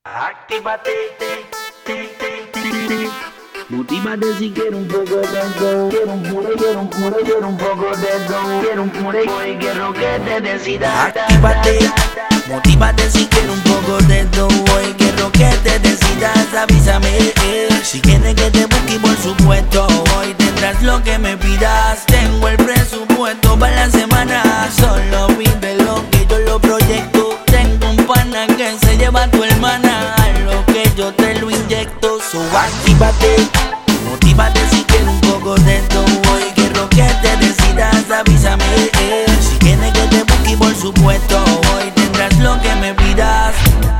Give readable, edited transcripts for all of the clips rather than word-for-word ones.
Actívate, motívate si quiero un poco de eso. Quiero un pure, quiero un pure, quiero un poco de eso. Quiero un pure y quiero que te decidas. Actívate, motívate si quiero un poco de eso. Hoy quiero que te decidas, avísame. Si quieres que te busque, por supuesto, hoy tendrás lo que me pidas. Tengo el presupuesto para la semana. Solo pide lo que yo lo proyecto. Tengo un pana que se lleva a tu hermana. A lo que yo te lo inyecto. So actívate, motívate si quieres un poco de esto. Hoy quiero que te decidas, avísame. Si quieres que te busque, por supuesto, hoy tendrás lo que me pidas.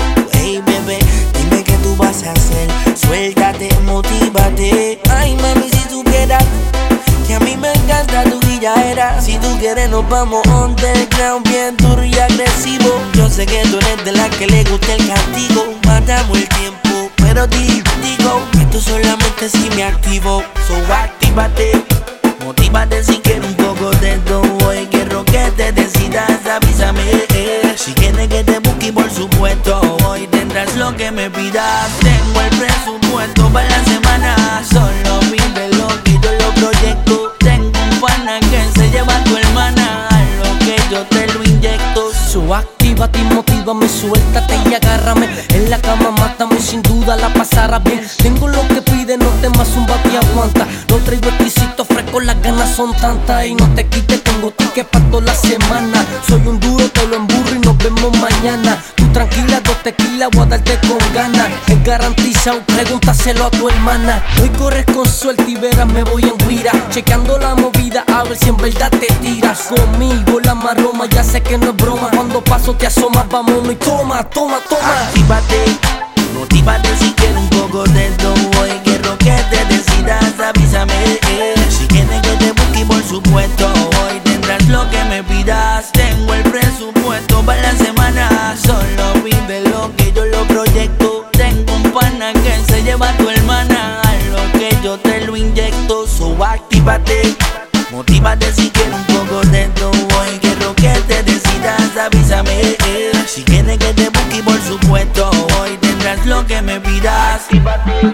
Hey bebé, dime qué tú vas a hacer. Suéltate, motívate. Ay mami, si supieras que a mí me encanta tu guillaera. Si tú quieres nos vamos underground, bien duro y agresivo. Yo sé que tú eres de la que le gusta el castigo. Matamos el tiempo, pero digo que tú solamente si me activo. So actívate, motívate si quieres un poco de esto. Hoy quiero que te decidas, avísame. Si quieres que te busque, por supuesto, hoy tendrás lo que me pidas. Tengo el presupuesto para la semana. Solo pide lo que yo lo proyecto. Tengo un pana que se lleva a tu hermana. A lo que yo te lo inyecto. So actívate y motívame, suéltate y agárrame. En la cama mátame, sin duda la pasarás bien. Tengo lo que pide, no temas, un bate aguanta. Lo traigo exquisito, fresco, las ganas son tantas. Y no te quites, tengo ticket pa' toda la semana. Soy un duro, te lo emburro y nos vemos mañana. Tú tranquila, 2 tequilas, voy a darte con ganas. Es garantizado, pregúntaselo a tu hermana. Hoy corres con suerte y verás, me voy en guira. Chequeando la movida, a ver si en verdad te tiras. Conmigo la maroma, ya sé que no es broma. Cuando paso te asomas, vámonos y toma. Actívate, motívate si quieres un poco de esto. Hoy quiero que te decidas, avísame. Si quieres que te busque, por supuesto, hoy tendrás lo que me pidas. Tengo el presupuesto para la semana. Solo pide lo que yo lo proyecto. Tengo un pana que se lleva a tu hermana. A lo que yo te lo inyecto. So actívate, motívate si quieres un poco de esto. Hoy quiero que te decidas, avísame. Si quieres que te busque, por supuesto, hoy tendrás lo que me pidas. Actívate,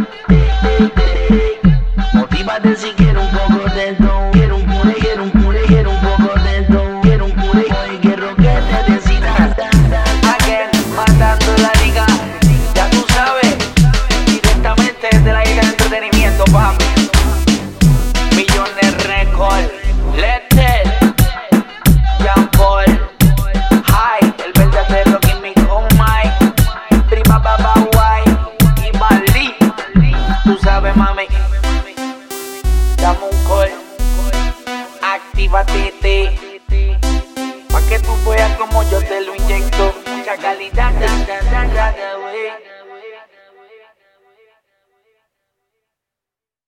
motívate si quiero un poco de esto. Quiero un pure, quiero un pure, quiero un poco de esto. Quiero un pure y quiero que te decidas. Again, matando la liga, ya tú sabes, directamente desde la liga de entretenimiento, papi. Millones Record, Let's Jean Paul, High, el verdadero Kimmy con Mike, Prima Baba White y Bali. Tú sabes, mami, dame un call, actívate, pa' que tú veas como yo te lo inyecto. Mucha calidad, wey.